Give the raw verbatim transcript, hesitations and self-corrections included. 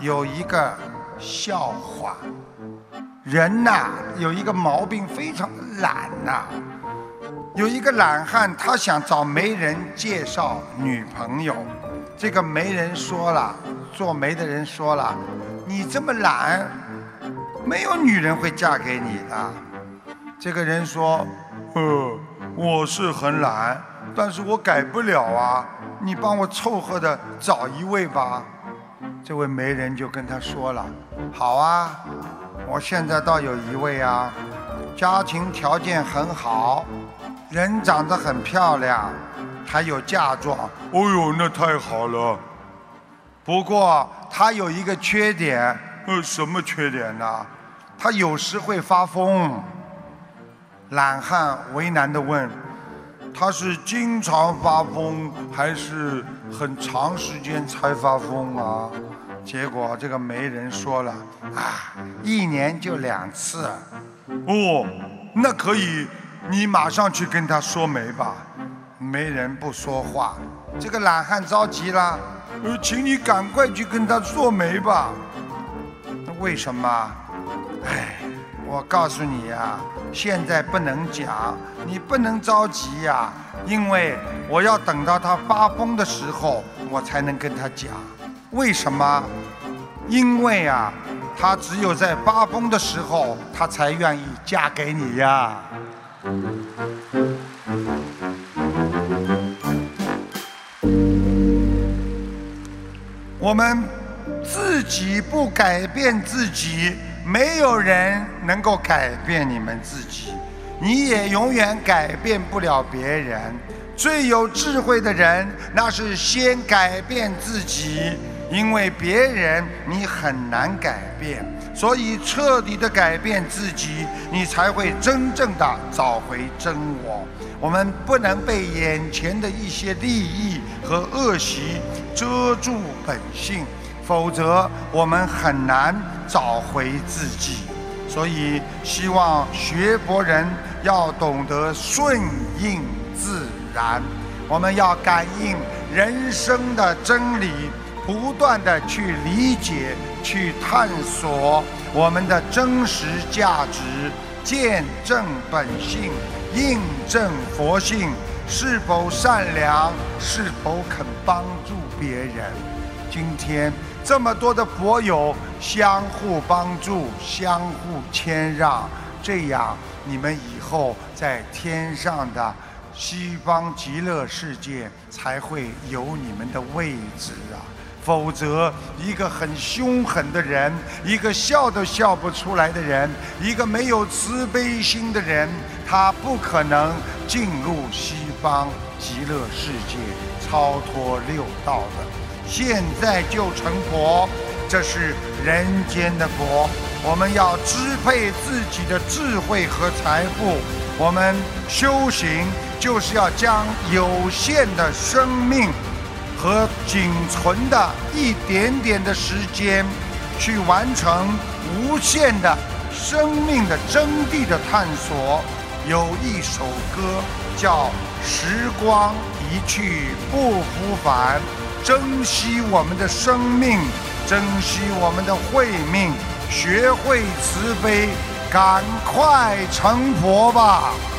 有一个笑话。人呐，有一个毛病，非常懒呐。有一个懒汉，他想找媒人介绍女朋友。这个媒人说了，做媒的人说了，你这么懒，没有女人会嫁给你的。这个人说，呃，我是很懒，但是我改不了啊，你帮我凑合的找一位吧。这位媒人就跟他说了，好啊，我现在倒有一位啊，家庭条件很好，人长得很漂亮，还有嫁妆。哦呦，那太好了。不过他有一个缺点。呃，什么缺点呢？他有时会发疯。懒汉为难地问，他是经常发疯还是很长时间才发疯啊？结果这个媒人说了，啊，一年就两次。哦，那可以，你马上去跟他说媒吧。媒人不说话，这个懒汉着急了，呃，请你赶快去跟他说媒吧。为什么？哎，我告诉你呀，现在不能讲，你不能着急呀，因为我要等到他发疯的时候，我才能跟他讲。为什么？因为啊，他只有在发疯的时候，他才愿意嫁给你呀。我们自己不改变自己，没有人能够改变你们自己，你也永远改变不了别人。最有智慧的人，那是先改变自己，因为别人你很难改变，所以彻底的改变自己，你才会真正的找回真我。我们不能被眼前的一些利益和恶习遮住本性，否则我们很难找回自己。所以希望学佛人要懂得顺应自然，我们要感应人生的真理，不断的去理解，去探索我们的真实价值，见证本性，印证佛性，是否善良，是否肯帮助别人。今天这么多的佛友相互帮助，相互谦让，这样你们以后在天上的西方极乐世界才会有你们的位置啊！否则一个很凶狠的人，一个笑都笑不出来的人，一个没有慈悲心的人，他不可能进入西方极乐世界，超脱六道的。现在就成佛，这是人间的佛。我们要支配自己的智慧和财富，我们修行就是要将有限的生命和仅存的一点点的时间，去完成无限的生命的真谛的探索。有一首歌叫《时光一去不复返》，珍惜我们的生命，珍惜我们的慧命，学会慈悲，赶快成佛吧。